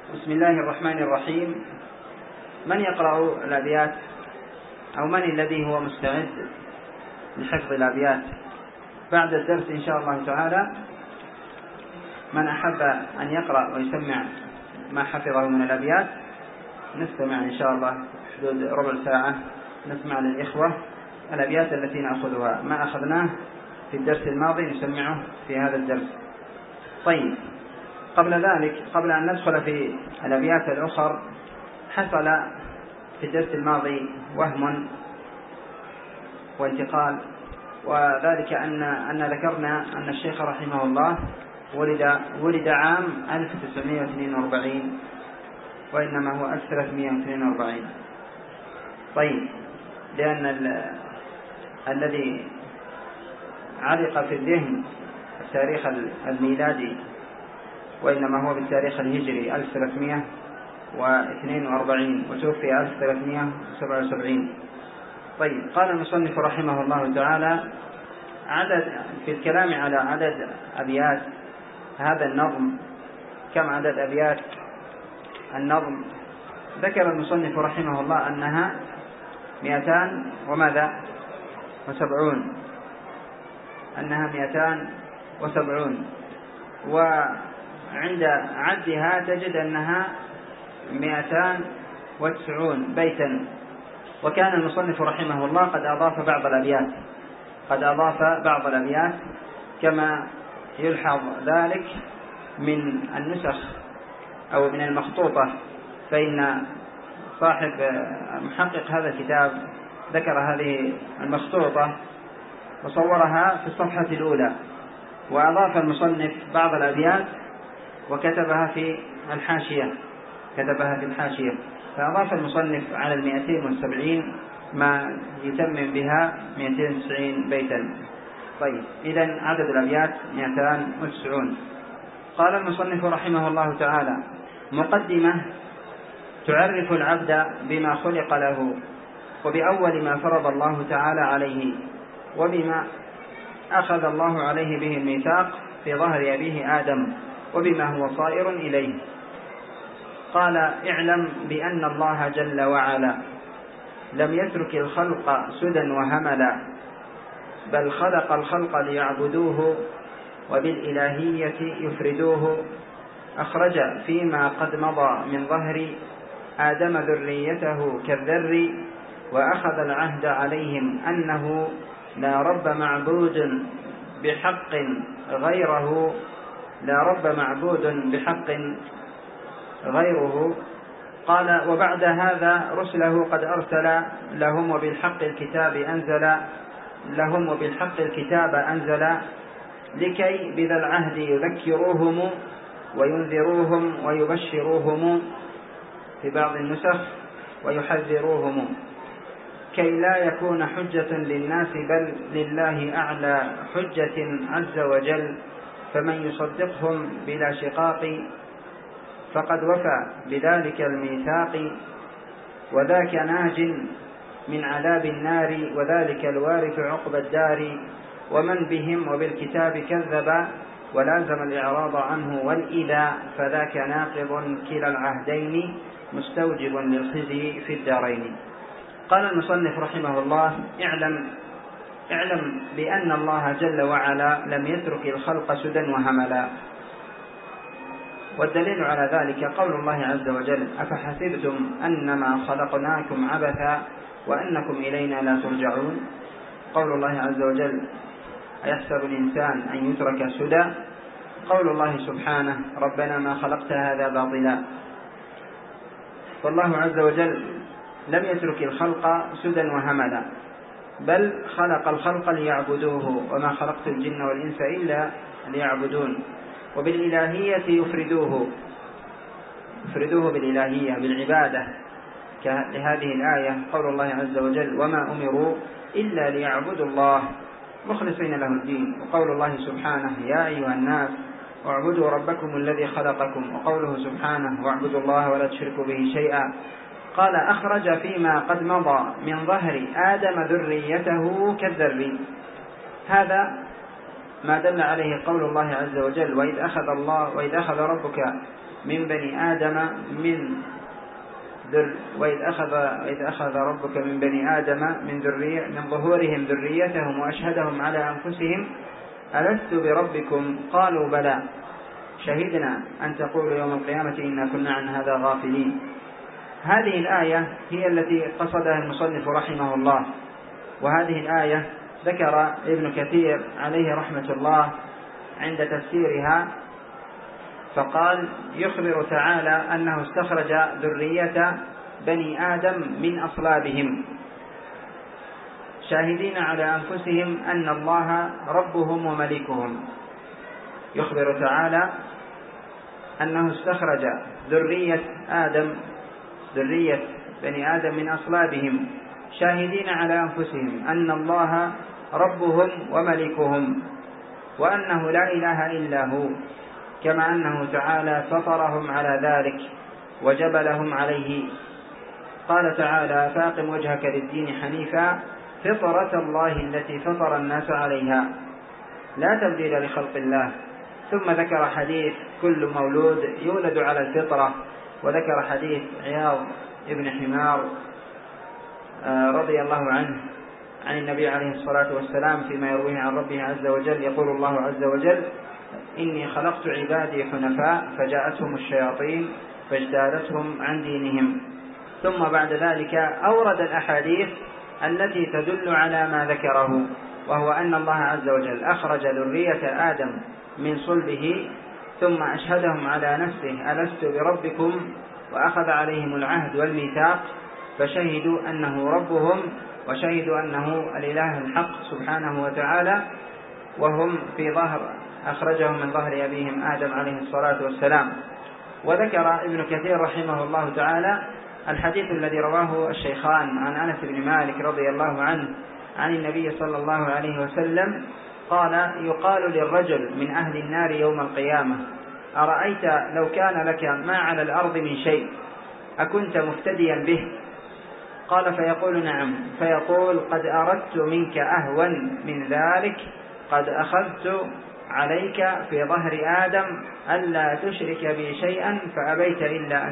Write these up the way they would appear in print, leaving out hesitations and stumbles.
بسم الله الرحمن الرحيم. من يقرأ الأبيات أو من الذي هو مستعد لحفظ الأبيات بعد الدرس إن شاء الله تعالى؟ من أحب أن يقرأ ويسمع ما حفظه من الأبيات نستمع إن شاء الله حدود ربع ساعة، نسمع للإخوة الأبيات التي نأخذها، ما أخذناه في الدرس الماضي نسمعه في هذا الدرس. طيب، قبل ذلك، قبل أن ندخل في الأبيات الأخرى، حصل في الدرس الماضي وهم وانتقال، وذلك أن ذكرنا أن الشيخ رحمه الله ولد عام 1942 وإنما هو 1342. طيب، لأن الذي علق في الذهن التاريخ الميلادي وإنما هو بالتاريخ الهجري 1342 وتوفي 1377. طيب، قال المصنف رحمه الله تعالى في الكلام على عدد أبيات هذا النظم، كم عدد أبيات النظم؟ ذكر المصنف رحمه الله أنها 270، أنها 270، وعند عدها تجد أنها 290 بيتا. وكان المصنف رحمه الله قد أضاف بعض الأبيات كما يلحظ ذلك من النسخ أو من المخطوطة، فإن صاحب محقق هذا الكتاب ذكر هذه المخطوطة وصورها في الصفحة الأولى، وأضاف المصنف بعض الأبيات وكتبها في الحاشية، فأضاف المصنف على 270 ما يتمم بها 290 بيتا. طيب، إذن عدد الأبيات 290. قال المصنف رحمه الله تعالى: مقدمة تعرف العبد بما خلق له، وبأول ما فرض الله تعالى عليه، وبما أخذ الله عليه به الميثاق في ظهر أبيه آدم، وبما هو صائر إليه. قال: اعلم بأن الله جل وعلا لم يترك الخلق سدى وهملا، بل خلق الخلق ليعبدوه وبالإلهية يفردوه. أخرج فيما قد مضى من ظهر آدم ذريته كالذر، وأخذ العهد عليهم أنه لا رب معبود بحق غيره. قال: وبعد هذا رسله قد أرسل لهم، وبالحق الكتاب أنزل لكي بذا العهد يذكروهم وينذروهم ويبشروهم، في بعض النسخ ويحذروهم، كي لا يكون حجة للناس بل لله أعلى حجة عز وجل. فمن يصدقهم بلا شقاق فقد وفى بذلك الميثاق، وذاك ناج من عذاب النار، وذلك الوارث عقب الدار. ومن بهم وبالكتاب كذب ولازم الإعراض عنه والإذى، فذاك ناقض كلا العهدين مستوجب للخزي في الدارين. قال المصنف رحمه الله: اعلم بأن الله جل وعلا لم يترك الخلق سدى وهملا. والدليل على ذلك قول الله عز وجل: أفحسبتم أنما خلقناكم عبثا وأنكم إلينا لا ترجعون. قول الله عز وجل: أيحسب الإنسان أن يترك سدى. قول الله سبحانه: ربنا ما خلقت هذا باطلا. فالله عز وجل لم يترك الخلق سدى وهملا، بل خلق الخلق ليعبدوه، وما خلقت الجن والإنس إلا ليعبدون. وبالإلهية يفردوه بالإلهية بالعبادة، لهذه الآية قول الله عز وجل: وما أمروا إلا ليعبدوا الله مخلصين له الدين. وقول الله سبحانه: يا أيها الناس اعبدوا ربكم الذي خلقكم. وقوله سبحانه: واعبدوا الله ولا تشركوا به شيئا. قال: أخرج فيما قد مضى من ظهر آدم ذريته كالذر. هذا ما دل عليه قول الله عز وجل: وإذ أخذ ربك من بني آدم وإذ أخذ ربك من بني آدم من ظهورهم ذريتهم وأشهدهم على أنفسهم ألست بربكم قالوا بلى شهدنا أن تقولوا يوم القيامة إنا كنا عن هذا غافلين. هذه الآية هي التي قصدها المصنف رحمه الله، وهذه الآية ذكر ابن كثير عليه رحمة الله عند تفسيرها فقال: يخبر تعالى أنه استخرج ذرية بني آدم من أصلابهم شاهدين على أنفسهم أن الله ربهم وملكهم. يخبر تعالى أنه استخرج ذرية بني آدم من أصلابهم شاهدين على أنفسهم أن الله ربهم وملكهم، وأنه لا إله إلا هو، كما أنه تعالى فطرهم على ذلك وجبلهم عليه. قال تعالى: فاقم وجهك للدين حنيفا فطرة الله التي فطر الناس عليها لا تبديل لخلق الله. ثم ذكر حديث كل مولود يولد على الفطرة، وذكر حديث عياض ابن حمار رضي الله عنه عن النبي عليه الصلاة والسلام فيما يرويه عن ربه عز وجل، يقول الله عز وجل: إني خلقت عبادي حنفاء فجاءتهم الشياطين فاجتالتهم عن دينهم. ثم بعد ذلك أورد الأحاديث التي تدل على ما ذكره، وهو أن الله عز وجل أخرج ذرية آدم من صلبه ثم أشهدهم على نفسه ألست بربكم، وأخذ عليهم العهد والميثاق فشهدوا أنه ربهم وشهدوا أنه الإله الحق سبحانه وتعالى، وهم في أخرجهم من ظهر أبيهم آدم عليه الصلاة والسلام. وذكر ابن كثير رحمه الله تعالى الحديث الذي رواه الشيخان عن أنس بن مالك رضي الله عنه عن النبي صلى الله عليه وسلم قال: يقال للرجل من أهل النار يوم القيامة: أرأيت لو كان لك ما على الأرض من شيء أكنت مفتديا به؟ قال: فيقول: نعم. فيقول: قد أردت منك أهون من ذلك، قد أخذت عليك في ظهر آدم ألا تشرك بي شيئا فأبيت إلا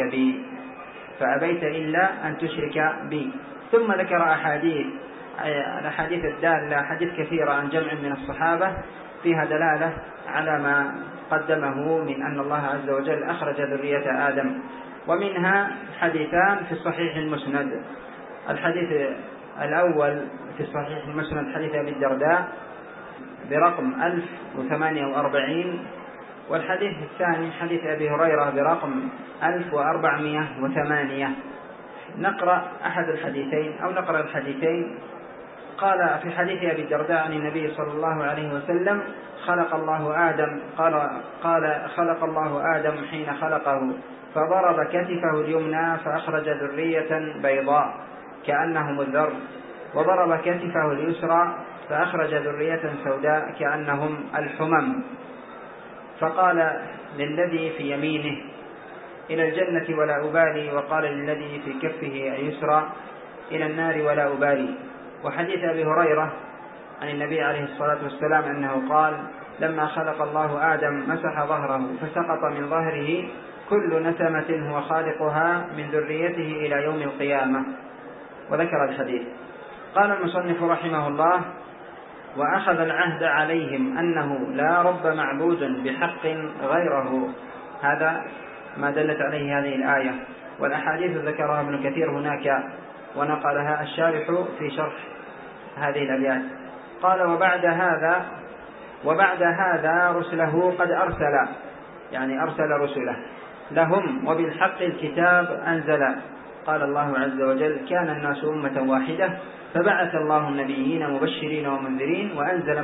أن تشرك بي. ثم ذكر الأحاديث الدالة حديث كثيرة عن جمع من الصحابة فيها دلالة على ما قدمه من أن الله عز وجل أخرج ذرية آدم، ومنها حديثان في الصحيح المسند. الحديث الأول في الصحيح المسند حديث أبي الدرداء برقم 1048، والحديث الثاني حديث أبي هريرة برقم 1408. نقرأ أحد الحديثين أو نقرأ الحديثين. قال في حديث أبي الدرداء عن النبي صلى الله عليه وسلم: خلق الله آدم حين خلقه فضرب كتفه اليمنى فأخرج ذرية بيضاء كأنهم الذر، وضرب كتفه اليسرى فأخرج ذرية سوداء كأنهم الحمم، فقال للذي في يمينه: إلى الجنة ولا أبالي، وقال للذي في كفه اليسرى: إلى النار ولا أبالي. وحديث أبي هريرة عن النبي عليه الصلاة والسلام أنه قال: لما خلق الله آدم مسح ظهره فسقط من ظهره كل نسمة هو خالقها من ذريته إلى يوم القيامة. وذكر الحديث. قال المصنف رحمه الله: وأخذ العهد عليهم أنه لا رب معبود بحق غيره. هذا ما دلت عليه هذه الآية، والأحاديث ذكرها ابن كثير هناك ونقلها الشارح في شرح هذه الأبيات. قال: وبعد هذا رسله قد أرسل، يعني أرسل رسله لهم وبالحق الكتاب أنزل. قال الله عز وجل: كان الناس أمة واحدة فبعث الله النبيين مبشرين ومنذرين وأنزل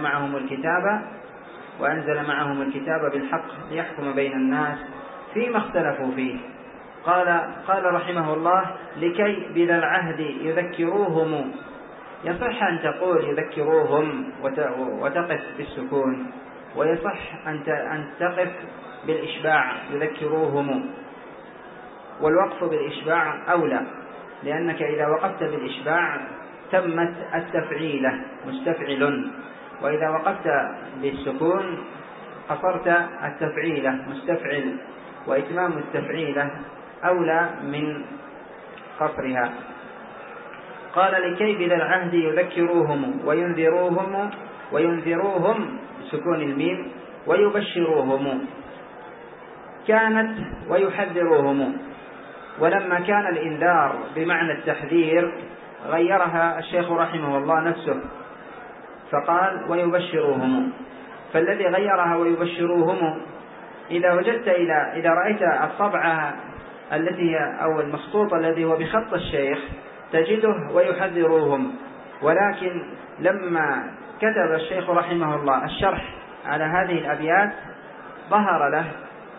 معهم الكتاب بالحق ليحكم بين الناس فيما اختلفوا فيه. قال رحمه الله: لكي بذا العهد يذكروهم. يصح أن تقول يذكروهم وتقف بالسكون، ويصح أن تقف بالإشباع يذكروهم، والوقف بالإشباع أولى، لأنك إذا وقفت بالإشباع تمت التفعيلة مستفعل، وإذا وقفت بالسكون قصرت التفعيلة مستفعل. وإتمام التفعيلة أولى من قصرها. قال لكي بذا العهد يذكروهم وينذروهم بسكون الميم ويبشروهم، كانت ويحذروهم. ولما كان الإنذار بمعنى التحذير غيرها الشيخ رحمه الله نفسه فقال ويبشروهم. فالذي غيرها ويبشروهم إذا رأيت الطبعة التي هي أو المخطوط الذي هو بخط الشيخ تجده ويحذروهم، ولكن لما كتب الشيخ رحمه الله الشرح على هذه الأبيات ظهر له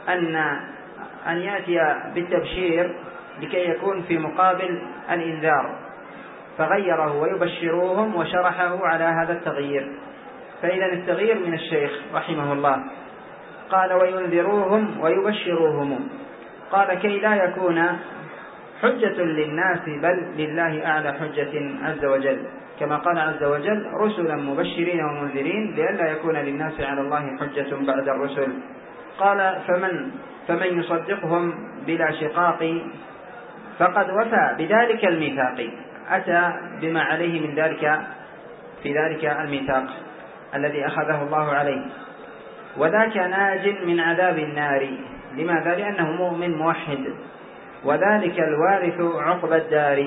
أن يأتي بالتبشير لكي يكون في مقابل الإنذار، فغيره ويبشروهم وشرحه على هذا التغيير. فإذا التغيير من الشيخ رحمه الله. قال وينذروهم ويبشروهم، قال كي لا يكون حجة للناس بل لله أعلى حجة عز وجل، كما قال عز وجل رسلا مبشرين ومنذرين لئلا يكون للناس على الله حجة بعد الرسل. قال فمن يصدقهم بلا شقاق فقد وفى بذلك الميثاق، أتى بما عليه من ذلك في ذلك الميثاق الذي أخذه الله عليه. وذاك ناج من عذاب النار، لماذا؟ لأنه مؤمن موحد. وذلك الوارث عقب الدار،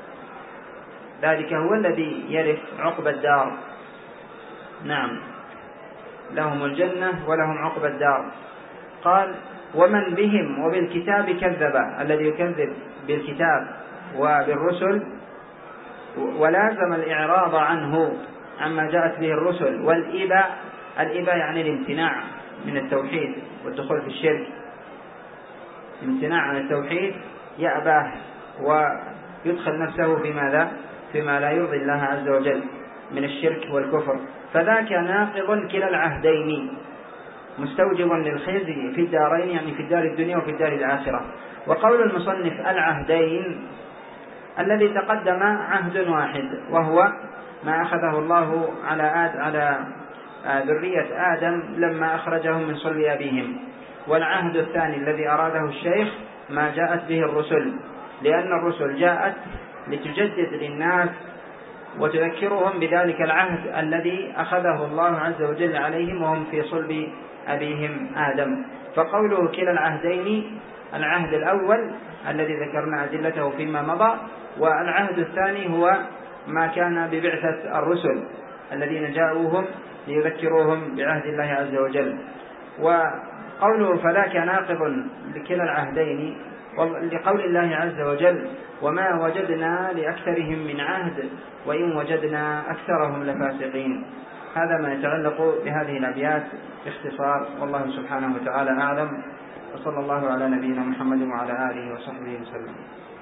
ذلك هو الذي يرث عقب الدار. نعم، لهم الجنة ولهم عقب الدار. قال ومن بهم وبالكتاب كذب، الذي يكذب بالكتاب وبالرسل ولازم الإعراض عنه عما جاءت به الرسل، والإباء يعني الامتناع من التوحيد والدخول في الشرك، امتناع عن التوحيد يأباه ويدخل نفسه في ماذا؟ فيما لا يرضي الله عز وجل من الشرك والكفر. فذاك ناقض كلا العهدين مستوجب للخزي في الدارين، يعني في الدار الدنيا وفي الدار الآخرة. وقول المصنف العهدين الذي تقدم عهد واحد وهو ما أخذه الله على ذرية آدم لما أخرجهم من صلب أبيهم. والعهد الثاني الذي أراده الشيخ ما جاءت به الرسل، لأن الرسل جاءت لتجدد للناس وتذكرهم بذلك العهد الذي أخذه الله عز وجل عليهم وهم في صلب أبيهم آدم. فقوله كلا العهدين، العهد الأول الذي ذكرنا أدلته فيما مضى، والعهد الثاني هو ما كان ببعثة الرسل الذين جاءوهم ليذكروهم بعهد الله عز وجل. وقوله فذاك ناقض لكلا العهدين لقول الله عز وجل وما وجدنا لأكثرهم من عهد وإن وجدنا أكثرهم لفاسقين. هذا ما يتعلق بهذه الأبيات باختصار، والله سبحانه وتعالى أعلم، وصلى الله على نبينا محمد وعلى آله وصحبه وسلم.